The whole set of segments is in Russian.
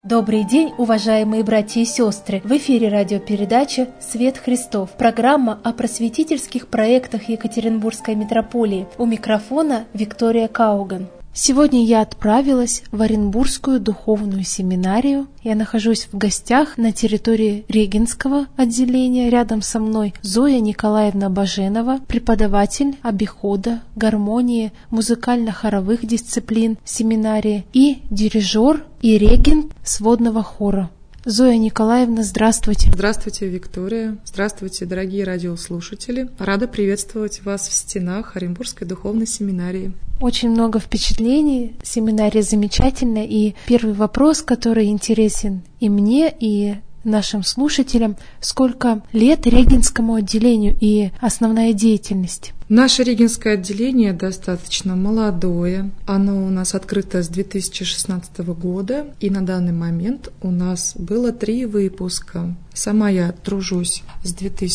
Добрый день, уважаемые братья и сестры! В эфире радиопередача «Свет Христов». Программа о просветительских проектах Екатеринбургской митрополии. У микрофона Виктория Кауган. Сегодня я отправилась в Оренбургскую духовную семинарию. Я нахожусь в гостях на территории Регенского отделения. Рядом со мной Зоя Николаевна Баженова, преподаватель обихода, гармонии, музыкально-хоровых дисциплин семинарии и дирижер и регент сводного хора. Зоя Николаевна, здравствуйте. Здравствуйте, Виктория. Здравствуйте, дорогие радиослушатели. Рада приветствовать вас в стенах Оренбургской духовной семинарии. Очень много впечатлений. Семинария замечательная. И первый вопрос, который интересен и мне, и нашим слушателям: сколько лет Регенскому отделению и основная деятельность? Наше Регенское отделение достаточно молодое. Оно у нас открыто с 2016 года, и на данный момент у нас было 3 выпуска. Сама я тружусь с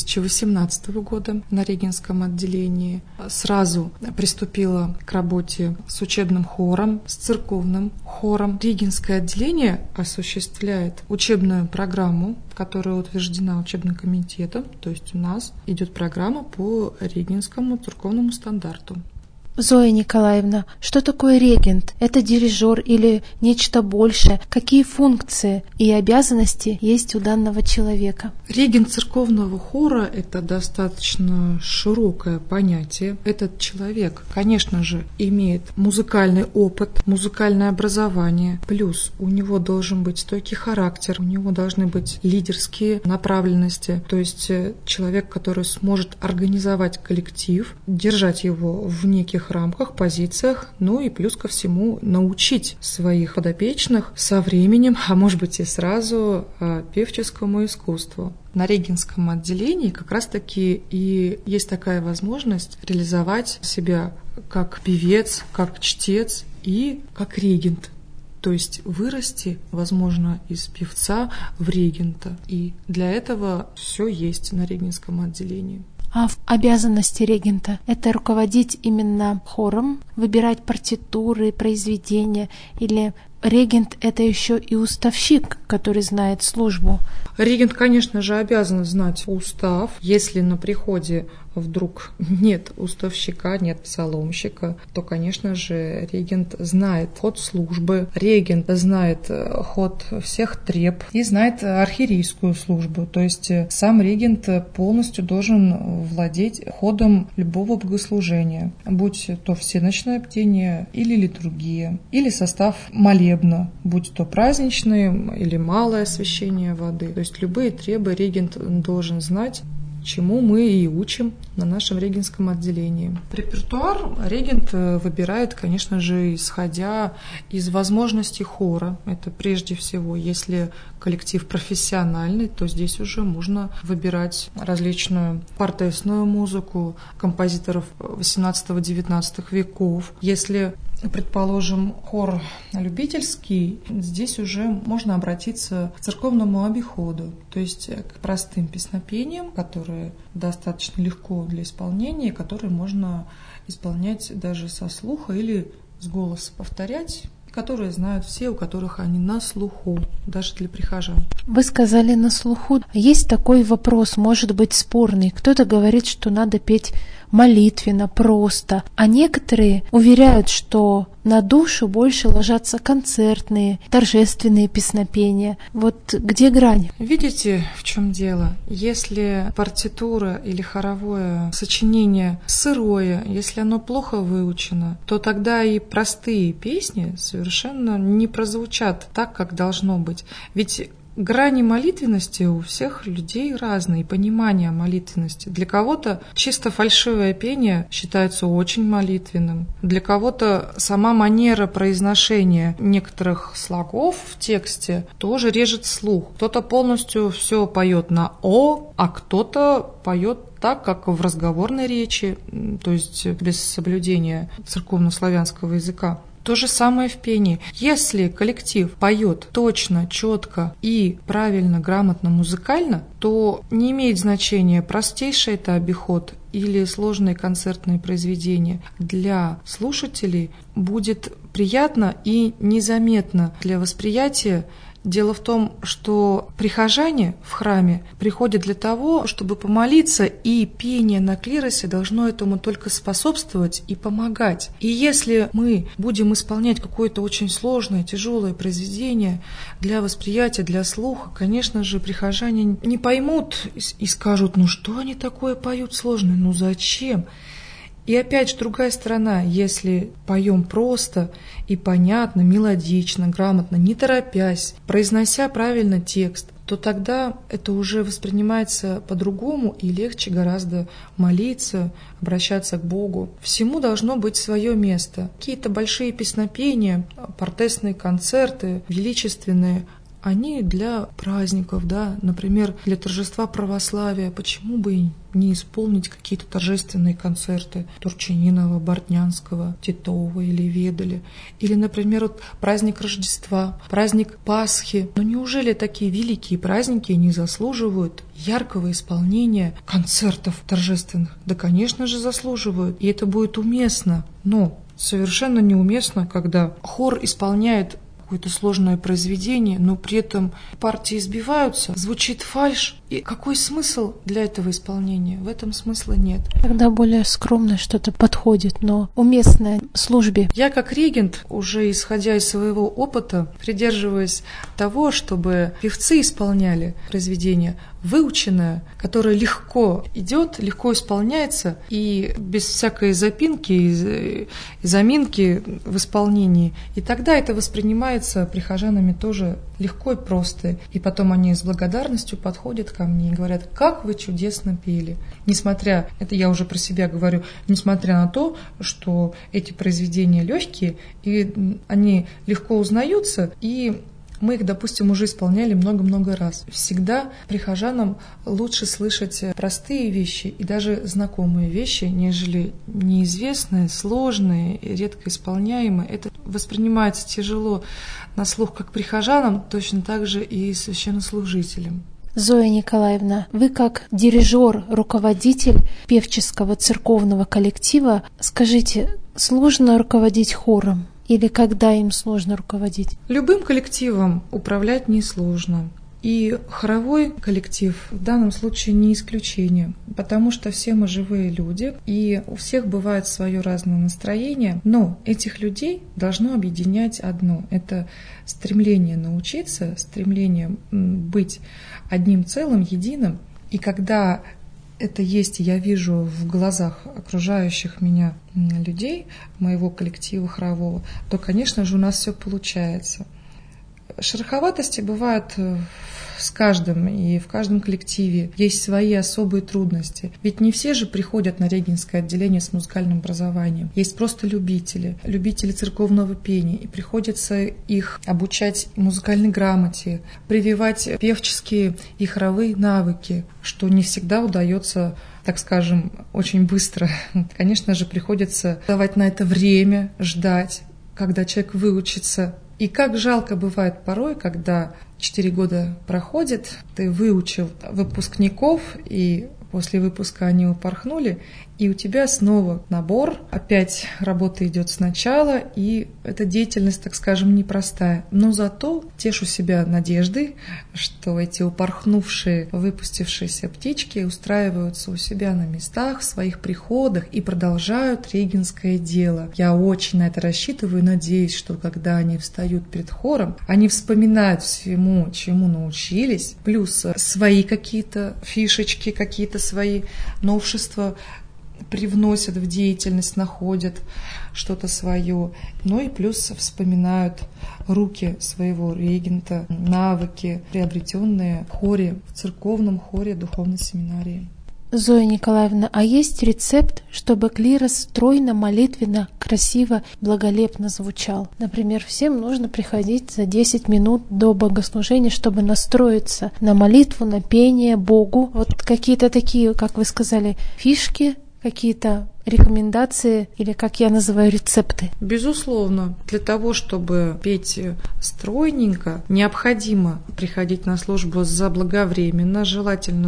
2018 года на Регенском отделении. Сразу приступила к работе с учебным хором, с церковным хором. Регенское отделение осуществляет учебную программу, которая утверждена учебным комитетом, то есть у нас идет программа по Регенскому церковному стандарту. Зоя Николаевна, что такое регент? Это дирижер или нечто большее? Какие функции и обязанности есть у данного человека? Регент церковного хора – это достаточно широкое понятие. Этот человек, конечно же, имеет музыкальный опыт, музыкальное образование, плюс у него должен быть стойкий характер, у него должны быть лидерские направленности, то есть человек, который сможет организовать коллектив, держать его в неких рамках, позициях, ну и плюс ко всему научить своих подопечных со временем, а может быть и сразу, певческому искусству. На Регенском отделении как раз-таки и есть такая возможность реализовать себя как певец, как чтец и как регент. То есть вырасти, возможно, из певца в регента. И для этого все есть на Регенском отделении. А в обязанности регента это руководить именно хором, выбирать партитуры, произведения, или регент — это еще и уставщик, который знает службу? Регент, конечно же, обязан знать устав. Если на приходе вдруг нет уставщика, нет псаломщика, то, конечно же, регент знает ход службы, регент знает ход всех треб и знает архиерейскую службу. То есть сам регент полностью должен владеть ходом любого богослужения, будь то всеночное бдение или литургия, или состав молебна, будь то праздничное или малое освящение воды. То есть любые требы регент должен знать, чему мы и учим на нашем регенском отделении. Репертуар регент выбирает, конечно же, исходя из возможностей хора. Это прежде всего, если коллектив профессиональный, то здесь уже можно выбирать различную партесную музыку композиторов 18-19 веков. Если, предположим, хор любительский, здесь уже можно обратиться к церковному обиходу, то есть к простым песнопениям, которые достаточно легко для исполнения, которые можно исполнять даже со слуха или с голоса, повторять, которые знают все, у которых они на слуху, даже для прихожан. Вы сказали «на слуху». Есть такой вопрос, может быть, спорный. Кто-то говорит, что надо петь молитвенно, просто, а некоторые уверяют, что на душу больше ложатся концертные, торжественные песнопения. Вот где грань? Видите, в чем дело? Если партитура или хоровое сочинение сырое, если оно плохо выучено, то тогда и простые песни совершенно не прозвучат так, как должно быть. Ведь грани молитвенности у всех людей разные, понимание молитвенности. Для кого-то чисто фальшивое пение считается очень молитвенным. Для кого-то сама манера произношения некоторых слогов в тексте тоже режет слух. Кто-то полностью все поет на «о», а кто-то поет так, как в разговорной речи, то есть без соблюдения церковно-славянского языка. То же самое в пении. Если коллектив поет точно, четко и правильно, грамотно, музыкально, то не имеет значения, простейший это обиход или сложные концертные произведения. Для слушателей будет приятно и незаметно для восприятия Дело в том, что прихожане в храме приходят для того, чтобы помолиться, и пение на клиросе должно этому только способствовать и помогать. И если мы будем исполнять какое-то очень сложное, тяжелое произведение для восприятия, для слуха, конечно же, прихожане не поймут и скажут: ну что они такое поют сложное, ну зачем? И опять же, другая сторона, если поем просто и понятно, мелодично, грамотно, не торопясь, произнося правильно текст, то тогда это уже воспринимается по-другому и легче гораздо молиться, обращаться к Богу. Всему должно быть свое место. Какие-то большие песнопения, портесные концерты, величественные, они для праздников, да, например, для торжества православия. Почему бы и не исполнить какие-то торжественные концерты Турчининова, Бортнянского, Титова или Ведали? Или, например, вот праздник Рождества, праздник Пасхи. Но неужели такие великие праздники не заслуживают яркого исполнения концертов торжественных? Да, конечно же, заслуживают, и это будет уместно. Но совершенно неуместно, когда хор исполняет какое-то сложное произведение, но при этом партии сбиваются, звучит фальшь. И какой смысл для этого исполнения? В этом смысла нет. Когда более скромное что-то подходит, но уместное службе. Я как регент, уже исходя из своего опыта, придерживаясь того, чтобы певцы исполняли произведение выученное, которое легко идет, легко исполняется и без всякой запинки и заминки в исполнении. И тогда это воспринимается прихожанами тоже легко и просто. И потом они с благодарностью подходят ко мне и говорят: как вы чудесно пели. Несмотря, это я уже про себя говорю, несмотря на то, что эти произведения легкие, и они легко узнаются, и мы их, допустим, уже исполняли много-много раз. Всегда прихожанам лучше слышать простые вещи и даже знакомые вещи, нежели неизвестные, сложные, редко исполняемые. Это воспринимается тяжело на слух как прихожанам, точно так же и священнослужителям. Зоя Николаевна, вы как дирижер, руководитель певческого церковного коллектива, скажите, сложно руководить хором? Или когда им сложно руководить? Любым коллективом управлять несложно. И хоровой коллектив в данном случае не исключение, потому что все мы живые люди, и у всех бывает свое разное настроение, но этих людей должно объединять одно. Это стремление научиться, стремление быть одним целым, единым. И когда это есть, я вижу в глазах окружающих меня людей, моего коллектива хорового, то, конечно же, у нас все получается. Шероховатости бывают с каждым, и в каждом коллективе есть свои особые трудности. Ведь не все же приходят на регенское отделение с музыкальным образованием. Есть просто любители церковного пения, и приходится их обучать музыкальной грамоте, прививать певческие и хоровые навыки, что не всегда удается, так скажем, очень быстро. Конечно же, приходится давать на это время, ждать, когда человек выучится. И как жалко бывает порой, когда 4 года проходит, ты выучил выпускников, и после выпуска они упорхнули, и у тебя снова набор, опять работа идет сначала, и эта деятельность, так скажем, непростая. Но зато тешу себя надеждой, что эти упорхнувшие, выпустившиеся птички устраиваются у себя на местах, в своих приходах и продолжают регенское дело. Я очень на это рассчитываю и надеюсь, что когда они встают перед хором, они вспоминают всему, чему научились, плюс свои какие-то фишечки, какие-то свои новшества привносят в деятельность, находят что-то свое. Ну и плюс вспоминают руки своего регента, навыки, приобретенные в хоре, в церковном хоре духовной семинарии. Зоя Николаевна, а есть рецепт, чтобы клирос стройно, молитвенно, красиво, благолепно звучал? Например, всем нужно приходить за 10 минут до богослужения, чтобы настроиться на молитву, на пение Богу. Вот какие-то такие, как вы сказали, фишки, какие-то рекомендации или, как я называю, рецепты? Безусловно. Для того, чтобы петь стройненько, необходимо приходить на службу заблаговременно, желательно за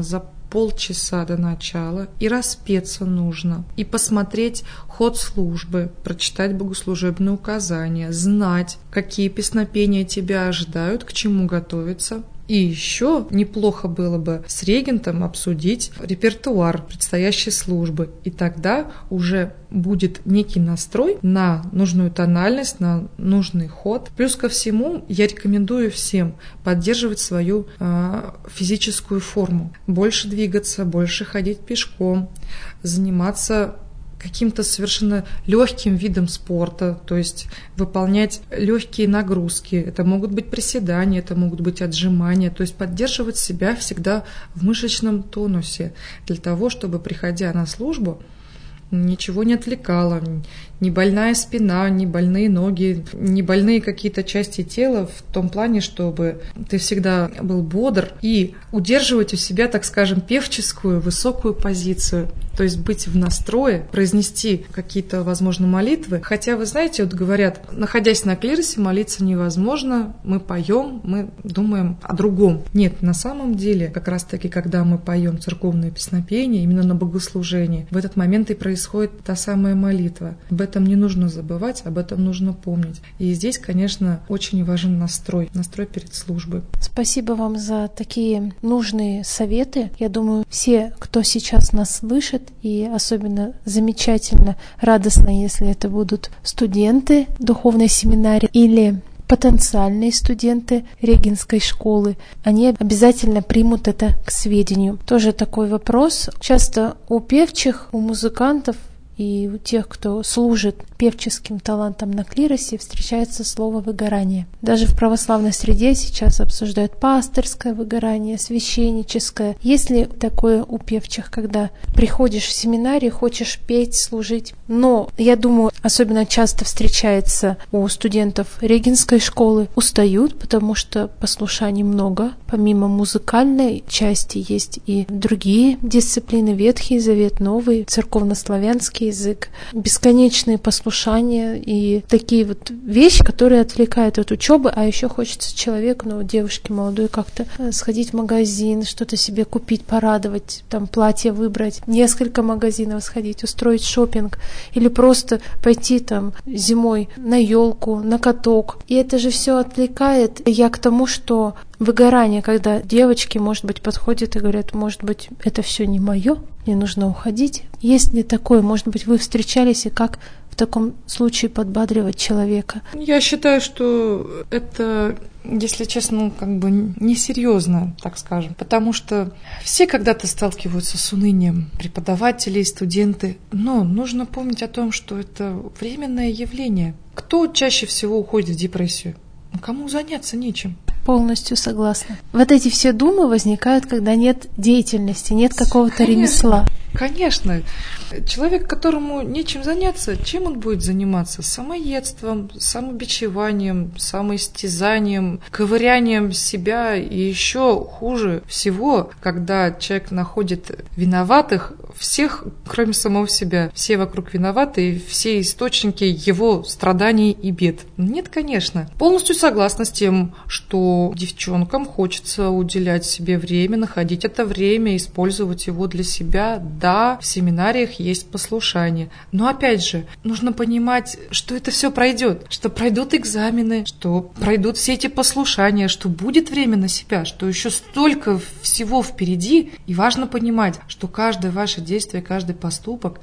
полчаса до начала, и распеться нужно, и посмотреть ход службы, прочитать богослужебные указания, знать, какие песнопения тебя ожидают, к чему готовиться. И еще неплохо было бы с регентом обсудить репертуар предстоящей службы. И тогда уже будет некий настрой на нужную тональность, на нужный ход. Плюс ко всему, я рекомендую всем поддерживать свою физическую форму. Больше двигаться, больше ходить пешком, заниматься каким-то совершенно легким видом спорта, то есть выполнять легкие нагрузки. Это могут быть приседания, это могут быть отжимания, то есть поддерживать себя всегда в мышечном тонусе для того, чтобы, приходя на службу, ничего не отвлекало, ни больная спина, ни больные ноги, ни больные какие-то части тела в том плане, чтобы ты всегда был бодр и удерживать у себя, так скажем, певческую высокую позицию, то есть быть в настрое, произнести какие-то, возможно, молитвы. Хотя, вы знаете, вот говорят, находясь на клиросе, молиться невозможно, мы поем, мы думаем о другом. Нет, на самом деле, как раз-таки, когда мы поем церковные песнопения, именно на богослужении, в этот момент и происходит та самая молитва. Об этом не нужно забывать, об этом нужно помнить. И здесь, конечно, очень важен настрой перед службой. Спасибо вам за такие нужные советы. Я думаю, все, кто сейчас нас слышит, и особенно замечательно, радостно, если это будут студенты духовной семинарии или потенциальные студенты регенской школы, они обязательно примут это к сведению. Тоже такой вопрос. Часто у певчих, у музыкантов и у тех, кто служит певческим талантом на клиросе, встречается слово «выгорание». Даже в православной среде сейчас обсуждают пастырское выгорание, священническое. Есть ли такое у певчих, когда приходишь в семинарий, хочешь петь, служить? Но, я думаю, особенно часто встречается у студентов регенской школы, устают, потому что послушаний много. Помимо музыкальной части есть и другие дисциплины, Ветхий Завет, Новый, церковнославянский язык, бесконечные послушания и такие вот вещи, которые отвлекают от учебы, а еще хочется человеку, девушке молодой, как-то сходить в магазин, что-то себе купить, порадовать, там платье выбрать, несколько магазинов сходить, устроить шопинг или просто пойти там зимой на елку, на каток. И это же все отвлекает. Я к тому, что выгорание, когда девочки, может быть, подходят и говорят, может быть, это все не мое, мне нужно уходить. Есть ли такое? Может быть, вы встречались, и как в таком случае подбадривать человека? Я считаю, что это, если честно, несерьезно, так скажем, потому что все когда-то сталкиваются с унынием, преподаватели, студенты, но нужно помнить о том, что это временное явление. Кто чаще всего уходит в депрессию? Кому заняться нечем. Полностью согласна. Вот эти все думы возникают, когда нет деятельности, нет какого-то ремесла. Конечно. Человек, которому нечем заняться, чем он будет заниматься? Самоедством, самобичеванием, самоистязанием, ковырянием себя. И еще хуже всего, когда человек находит виноватых, всех, кроме самого себя. Все вокруг виноваты, и все источники его страданий и бед. Нет, конечно. Полностью согласна с тем, что девчонкам хочется уделять себе время, находить это время, использовать его для себя. Да, в семинариях есть послушание. Но опять же, нужно понимать, что это все пройдет, что пройдут экзамены, что пройдут все эти послушания, что будет время на себя, что еще столько всего впереди. И важно понимать, что каждое ваше действие, каждый поступок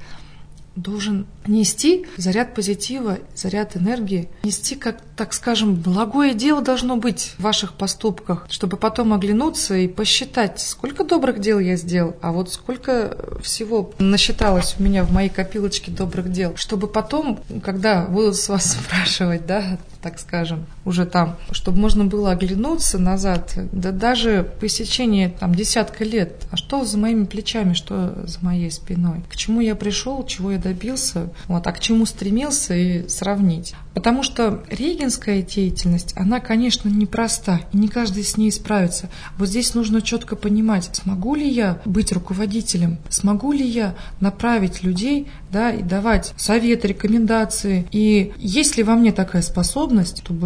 должен нести заряд позитива, заряд энергии, нести, как, так скажем, благое дело должно быть в ваших поступках, чтобы потом оглянуться и посчитать, сколько добрых дел я сделал, а вот сколько всего насчиталось у меня в моей копилочке добрых дел, чтобы потом, когда будут с вас спрашивать, да, так скажем, уже там, чтобы можно было оглянуться назад, да даже по истечении десятка лет, а что за моими плечами, что за моей спиной, к чему я пришел, чего я добился, а к чему стремился, и сравнить. Потому что регенская деятельность, она, конечно, непроста, и не каждый с ней справится. Вот здесь нужно четко понимать, смогу ли я быть руководителем, смогу ли я направить людей, да, и давать советы, рекомендации, и есть ли во мне такая способность, чтобы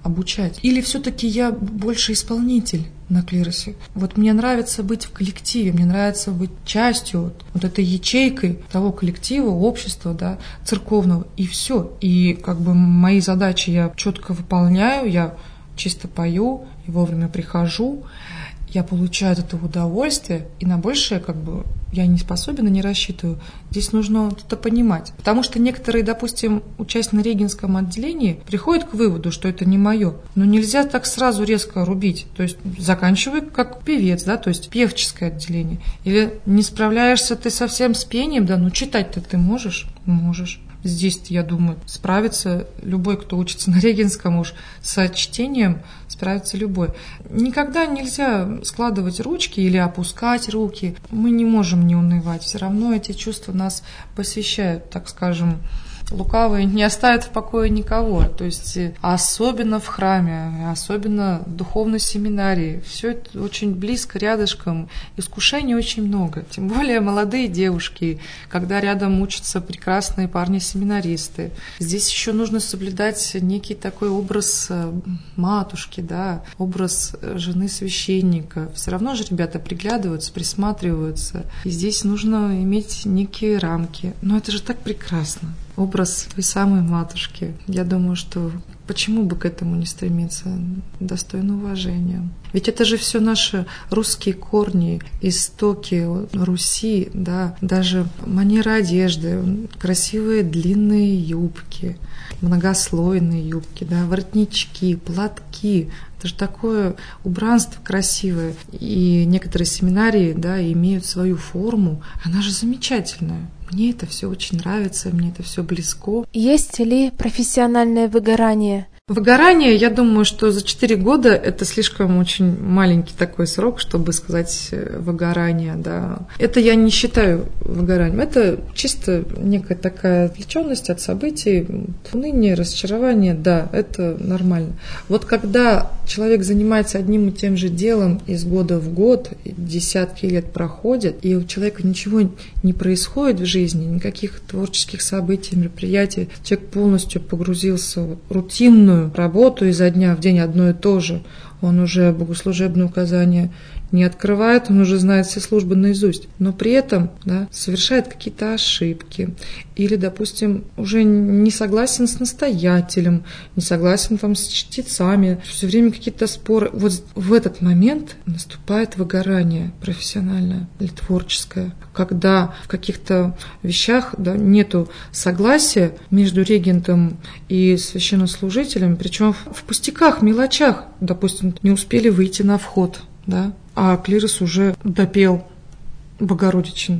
обучать? Или все-таки я больше исполнитель на клиросе? Вот мне нравится быть в коллективе, мне нравится быть частью вот этой ячейкой того коллектива, общества, да, церковного, и все. И как бы мои задачи я четко выполняю, я чисто пою и вовремя прихожу, я получаю от этого удовольствие, и на большее как бы я не способен и не рассчитываю. Здесь нужно это понимать. Потому что некоторые, допустим, участники на регенском отделении приходят к выводу, что это не мое. Но нельзя так сразу резко рубить. То есть заканчивай как певец, да, то есть певческое отделение. Или не справляешься ты совсем с пением, да, ну читать-то ты можешь? Можешь. Здесь, я думаю, справится любой, кто учится на регенском, уж с чтением справится любой. Никогда нельзя складывать ручки или опускать руки. Мы не можем не унывать. Все равно эти чувства нас посещают, так скажем. Лукавые не оставят в покое никого. То есть особенно в храме, особенно в духовной семинарии. Все это очень близко, рядышком. Искушений очень много. Тем более молодые девушки, когда рядом учатся прекрасные парни-семинаристы. Здесь еще нужно соблюдать некий такой образ матушки, да, образ жены священника. Все равно же ребята приглядываются, присматриваются. И здесь нужно иметь некие рамки. Но это же так прекрасно. Образ той самой матушки. Я думаю, что почему бы к этому не стремиться? Достойно уважения. Ведь это же все наши русские корни, истоки Руси, да, даже манера одежды, красивые длинные юбки, многослойные юбки, да, воротнички, платки. Это же такое убранство красивое. И некоторые семинарии, да, имеют свою форму. Она же замечательная. Мне это все очень нравится, мне это все близко. Есть ли профессиональное выгорание? Выгорание, я думаю, что за 4 года это слишком очень маленький такой срок, чтобы сказать выгорание, да. Это я не считаю выгоранием, это чисто некая такая отвлеченность от событий, уныние, разочарование, да, это нормально. Вот когда человек занимается одним и тем же делом из года в год, десятки лет проходят, и у человека ничего не происходит в жизни, никаких творческих событий, мероприятий, человек полностью погрузился в рутинную работу изо дня в день одно и то же. Он уже богослужебные указания не открывает, он уже знает все службы наизусть, но при этом, да, совершает какие-то ошибки или, допустим, уже не согласен с настоятелем, не согласен там с чтецами, все время какие-то споры. Вот в этот момент наступает выгорание профессиональное или творческое, когда в каких-то вещах, да, нету согласия между регентом и священнослужителем, причем в пустяках, мелочах, допустим, не успели выйти на вход, да, а клирос уже допел Богородичин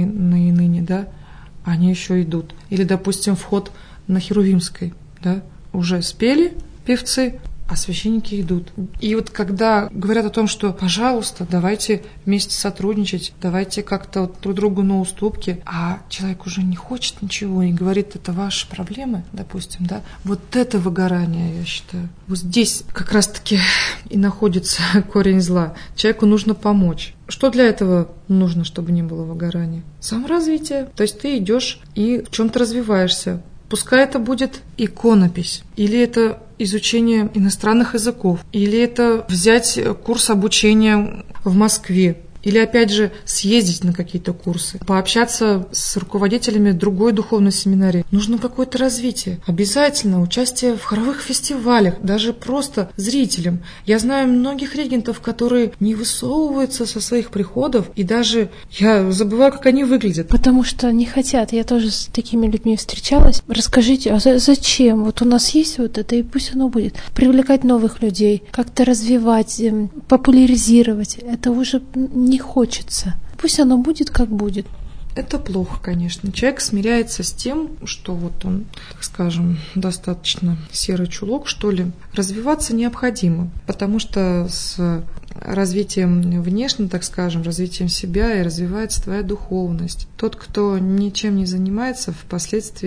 ныне, да, они еще идут. Или, допустим, вход на Херувимской, да, уже спели певцы, а священники идут. И вот когда говорят о том, что, пожалуйста, давайте вместе сотрудничать, давайте как-то вот друг другу на уступки, а человек уже не хочет ничего и говорит, это ваши проблемы, допустим, да, вот это выгорание, я считаю. Вот здесь как раз-таки и находится корень зла. Человеку нужно помочь. Что для этого нужно, чтобы не было выгорания? Саморазвитие. То есть ты идешь и в чем-то развиваешься. Пускай это будет иконопись, или это изучение иностранных языков, или это взять курс обучения в Москве, или, опять же, съездить на какие-то курсы, пообщаться с руководителями другой духовной семинарии. Нужно какое-то развитие. Обязательно участие в хоровых фестивалях, даже просто зрителям. Я знаю многих регентов, которые не высовываются со своих приходов, и даже я забываю, как они выглядят. Потому что не хотят. Я тоже с такими людьми встречалась. Расскажите, а зачем? Вот у нас есть вот это, и пусть оно будет. Привлекать новых людей, как-то развивать, популяризировать. Это уже не хочется. Пусть оно будет, как будет. Это плохо, конечно. Человек смиряется с тем, что вот он, так скажем, достаточно серый чулок, что ли. Развиваться необходимо, потому что с развитием внешним, так скажем, развитием себя и развивается твоя духовность. Тот, кто ничем не занимается, впоследствии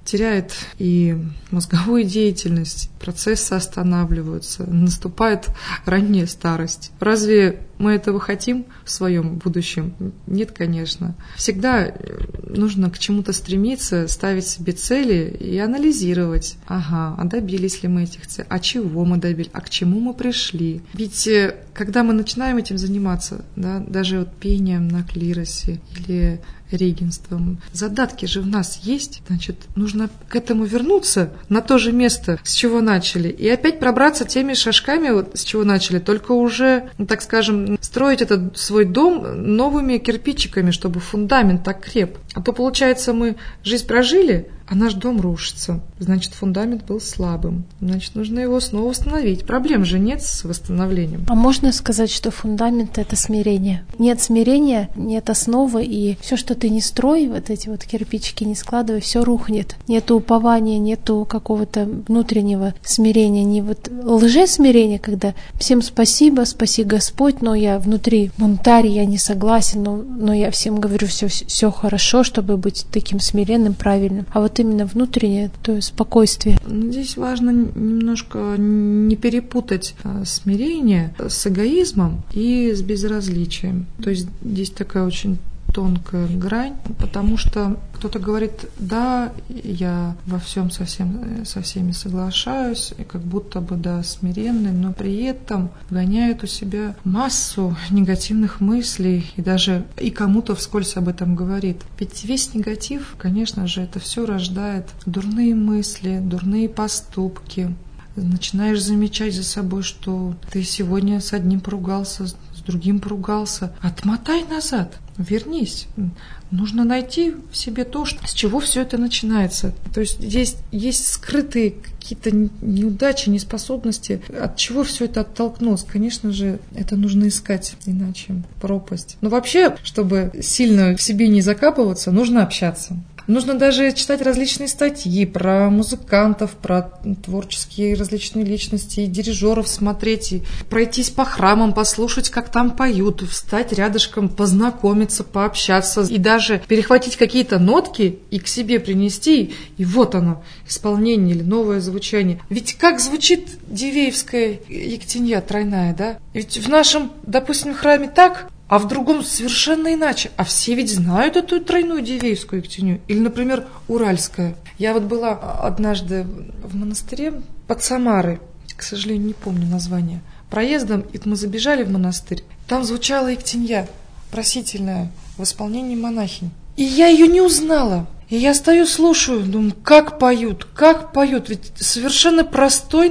теряет и мозговую деятельность, процессы останавливаются, наступает ранняя старость. Разве мы этого хотим в своем будущем? Нет, конечно. Всегда нужно к чему-то стремиться, ставить себе цели и анализировать. Ага, а добились ли мы этих целей? А чего мы добились? А к чему мы пришли? Ведь когда мы начинаем этим заниматься, да, даже вот пением на клиросе или регенством, задатки же в нас есть, значит, нужно к этому вернуться на то же место, с чего начали, и опять пробраться теми шажками, вот, с чего начали, только уже, так скажем, строить этот свой дом новыми кирпичиками, чтобы фундамент так креп. А то, получается, мы жизнь прожили, а наш дом рушится. Значит, фундамент был слабым. Значит, нужно его снова восстановить. Проблем же нет с восстановлением. А можно сказать, что фундамент — это смирение? Нет смирения, нет основы, и все, что ты не строй, вот эти вот кирпичики не складывай, все рухнет. Нету упования, нету какого-то внутреннего смирения, не вот лжесмирение, когда всем спасибо, спаси Господь, но я внутри бунтарь, я не согласен, но я всем говорю все хорошо, чтобы быть таким смиренным, правильным. А вот именно внутреннее, то есть спокойствие. Здесь важно немножко не перепутать смирение с эгоизмом и с безразличием. То есть здесь такая очень тонкая грань, потому что кто-то говорит, да, я во всем со всеми соглашаюсь, и как будто бы, да, смиренный, но при этом гоняет у себя массу негативных мыслей и даже и кому-то вскользь об этом говорит. Ведь весь негатив, конечно же, это все рождает дурные мысли, дурные поступки. Начинаешь замечать за собой, что ты сегодня с одним поругался, с другим поругался. Отмотай назад, вернись. Нужно найти в себе то, с чего все это начинается. То есть здесь есть скрытые какие-то неудачи, неспособности, от чего все это оттолкнулось. Конечно же, это нужно искать, иначе пропасть. Но вообще, чтобы сильно в себе не закапываться, нужно общаться. Нужно даже читать различные статьи про музыкантов, про творческие различные личности, и дирижеров смотреть, и пройтись по храмам, послушать, как там поют, встать рядышком, познакомиться, пообщаться, и даже перехватить какие-то нотки и к себе принести, и вот оно, исполнение или новое звучание. Ведь как звучит Дивеевская Ектенья тройная, да? Ведь в нашем, допустим, храме так, а в другом совершенно иначе. А все ведь знают эту тройную Дивеевскую Ектенью. Или, например, Уральская. Я вот была однажды в монастыре под Самарой, к сожалению, не помню название, проездом, и мы забежали в монастырь. Там звучала Ектенья, просительная, в исполнении монахинь. И я ее не узнала. И я стою, слушаю, думаю, как поют. Ведь совершенно простой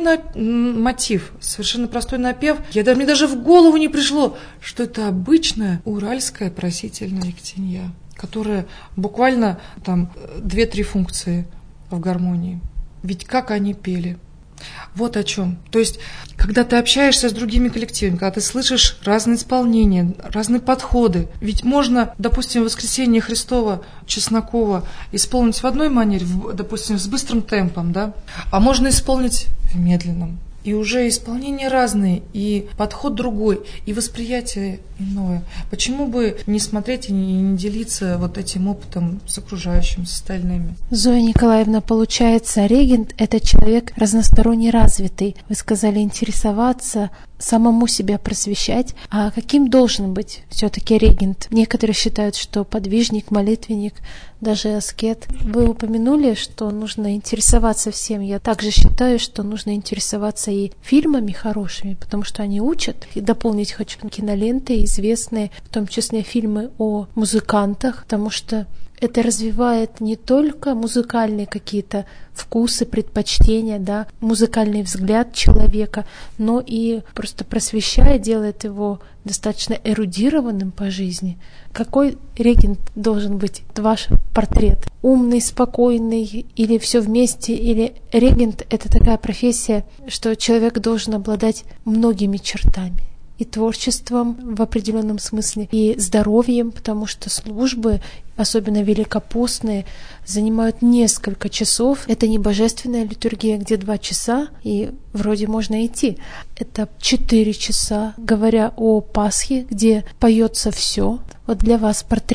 мотив, совершенно простой напев. Мне даже в голову не пришло, что это обычная уральская просительная Ектенья, которая буквально там 2-3 функции в гармонии. Ведь как они пели. Вот о чем. То есть, когда ты общаешься с другими коллективами, когда ты слышишь разные исполнения, разные подходы, ведь можно, допустим, воскресение Христова Чеснокова исполнить в одной манере, допустим, с быстрым темпом, да, а можно исполнить в медленном. И уже исполнения разные, и подход другой, и восприятие иное. Почему бы не смотреть и не делиться вот этим опытом с окружающим, с остальными? Зоя Николаевна, получается, регент — это человек разносторонне развитый. Вы сказали интересоваться, самому себя просвещать. А каким должен быть все-таки регент? Некоторые считают, что подвижник, молитвенник, даже аскет. Вы упомянули, что нужно интересоваться всем. Я также считаю, что нужно интересоваться и фильмами хорошими, потому что они учат. И дополнить хочу киноленты известные, в том числе фильмы о музыкантах, потому что это развивает не только музыкальные какие-то вкусы, предпочтения, да, музыкальный взгляд человека, но и просто просвещает, делает его достаточно эрудированным по жизни. Какой регент должен быть, ваш портрет? Умный, спокойный или все вместе? Или регент — это такая профессия, что человек должен обладать многими чертами? И творчеством в определенном смысле, и здоровьем, потому что службы, особенно великопостные, занимают несколько часов. Это не божественная литургия, где 2 часа, и вроде можно идти. Это 4 часа, говоря о Пасхе, где поется все. Вот для вас портрет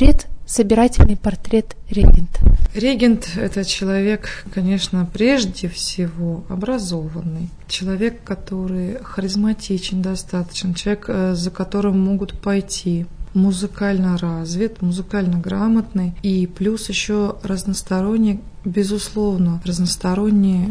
собирательный портрет регента? Регент – это человек, конечно, прежде всего образованный, человек, который харизматичен достаточно, человек, за которым могут пойти, музыкально развит, музыкально грамотный и плюс еще разносторонний, безусловно, разносторонне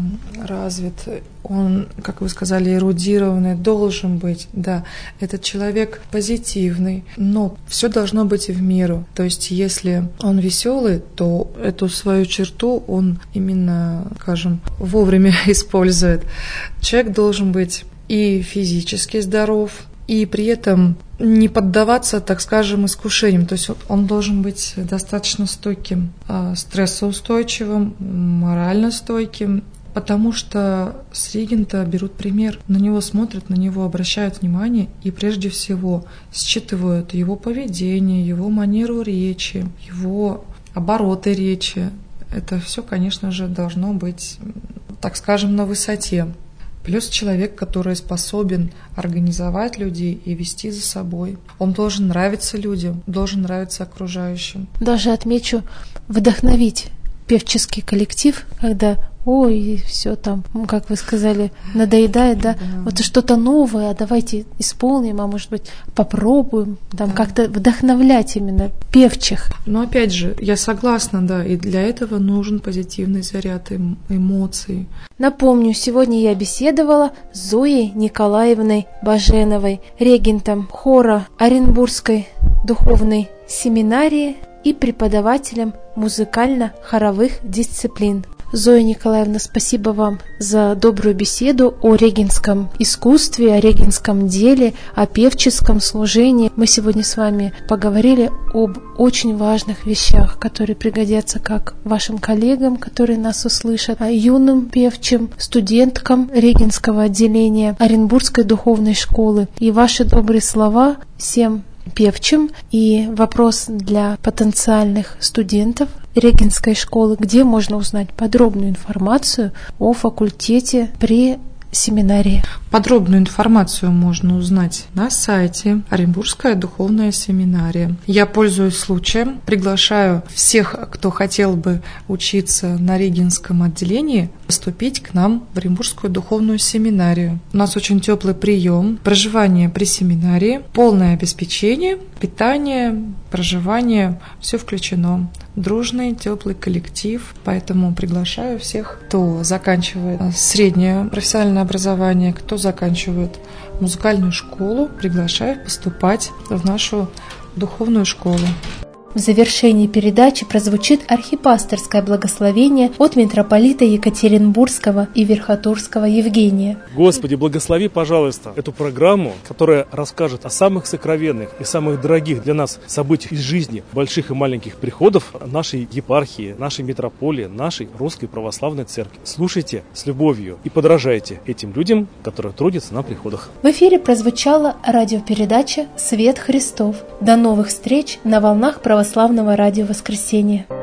развит. Он, как вы сказали, эрудированный, должен быть, да. Этот человек позитивный, но все должно быть в меру. То есть, если он веселый, то эту свою черту он именно, скажем, вовремя использует. Человек должен быть и физически здоров, и при этом не поддаваться, так скажем, искушениям. То есть он должен быть достаточно стойким, стрессоустойчивым, морально стойким, потому что с регента берут пример, на него смотрят, на него обращают внимание и прежде всего считывают его поведение, его манеру речи, его обороты речи. Это все, конечно же, должно быть, так скажем, на высоте. Плюс человек, который способен организовать людей и вести за собой. Он должен нравиться людям, должен нравиться окружающим. Даже отмечу, вдохновить певческий коллектив, когда ой, все там, как вы сказали, надоедает, да? Вот что-то новое, давайте исполним, а может быть попробуем, там как-то вдохновлять именно певчих. Но опять же, я согласна, да, и для этого нужен позитивный заряд эмоций. Напомню, сегодня я беседовала с Зоей Николаевной Баженовой, регентом хора Оренбургской духовной семинарии и преподавателем музыкально-хоровых дисциплин. Зоя Николаевна, спасибо вам за добрую беседу о регентском искусстве, о регентском деле, о певческом служении. Мы сегодня с вами поговорили об очень важных вещах, которые пригодятся как вашим коллегам, которые нас услышат, а юным певчим, студенткам регентского отделения Оренбургской духовной школы. И ваши добрые слова всем певчим. И вопрос для потенциальных студентов регентской школы, где можно узнать подробную информацию о факультете при семинарии. Подробную информацию можно узнать на сайте Оренбургская духовная семинария. Я пользуюсь случаем, приглашаю всех, кто хотел бы учиться на регентском отделении, поступить к нам в Оренбургскую духовную семинарию. У нас очень теплый прием, проживание при семинарии, полное обеспечение, питание, проживание, все включено. Дружный, теплый коллектив, поэтому приглашаю всех, кто заканчивает среднее профессиональное образование, кто заканчивает музыкальную школу, приглашаю поступать в нашу духовную школу. В завершении передачи прозвучит архипасторское благословение от митрополита Екатеринбургского и Верхотурского Евгения. Господи, благослови, пожалуйста, эту программу, которая расскажет о самых сокровенных и самых дорогих для нас событиях из жизни больших и маленьких приходов нашей епархии, нашей митрополии, нашей Русской Православной Церкви. Слушайте с любовью и подражайте этим людям, которые трудятся на приходах. В эфире прозвучала радиопередача «Свет Христов». До новых встреч на волнах Православного радио «Воскресенье».